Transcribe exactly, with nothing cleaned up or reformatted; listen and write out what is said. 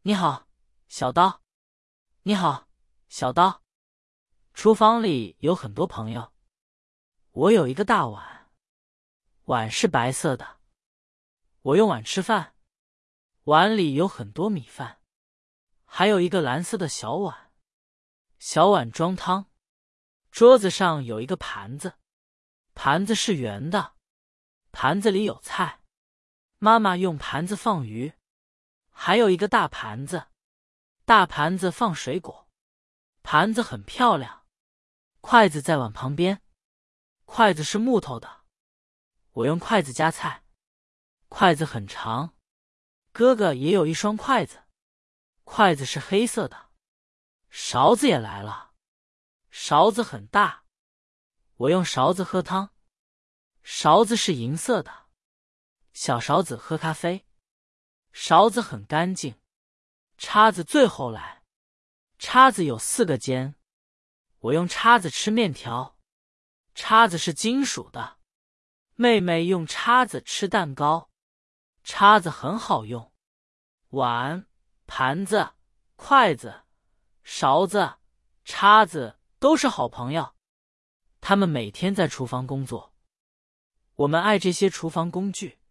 你好，小刀。你好，小刀。厨房里有很多朋友。我有一个大碗，碗是白色的。我用碗吃饭，碗里有很多米饭。还有一个蓝色的小碗，小碗装汤。桌子上有一个盘子，盘子是圆的，盘子里有菜。妈妈用盘子放鱼。还有一个大盘子，大盘子放水果。盘子很漂亮。筷子在碗旁边，筷子是木头的。我用筷子夹菜，筷子很长。哥哥也有一双筷子，筷子是黑色的。勺子也来了，勺子很大。我用勺子喝汤，勺子是银色的。小勺子喝咖啡，勺子很干净。叉子最后来，叉子有四个尖。我用叉子吃面条，叉子是金属的。妹妹用叉子吃蛋糕，叉子很好用。碗、盘子、筷子、勺子、叉子都是好朋友。他们每天在厨房工作。我们爱这些厨房工具。